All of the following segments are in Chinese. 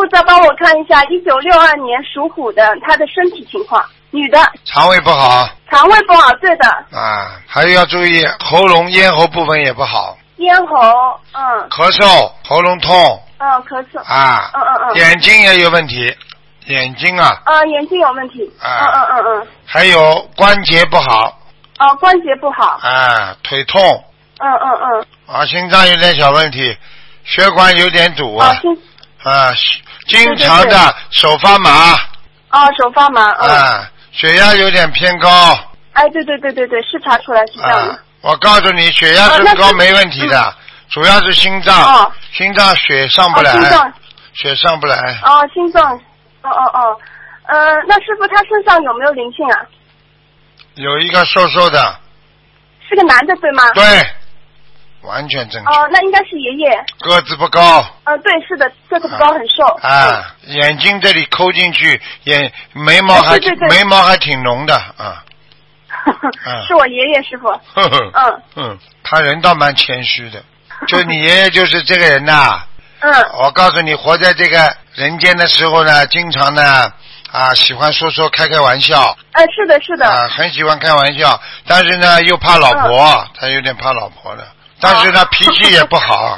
傅再帮我看一下1962年属虎的她的身体情况，女的。 肠胃不好。 肠胃不好，对的。 啊，还要注意喉咙、咽喉部分也不好。 咽喉， 咳嗽，喉咙痛。 咳嗽。 啊。眼睛也有问题，眼睛啊。 眼睛有问题。 还有关节不好。 关节不好。 腿痛。心脏有点小问题，血管有点堵啊。经常的手发麻。 手发麻。 血压有点偏高。 对，是查出来是这样的。 我告诉你，血压升高没问题的，主要是心脏，心脏血上不来。血上不来。 心脏。那师傅他身上有没有灵性啊？ 有一个瘦瘦的。 是个男的对吗？ 对。完全正确。 那应该是爷爷。 个子不高。 对，是的，个子不高，很瘦。 眼睛这里抠进去，眉毛还挺浓的啊。 是我爷爷师傅。 他人倒蛮谦虚的，就你爷爷就是这个人呐。我告诉你，活在这个人间的时候呢，经常呢喜欢说开玩笑。 是的。 很喜欢开玩笑，但是呢又怕老婆，他有点怕老婆的。但是他脾气也不好，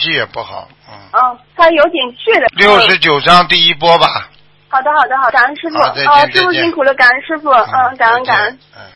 他有点倔的。 69章第一波吧。 好的，感恩师傅。师傅辛苦了，感恩师傅。感恩。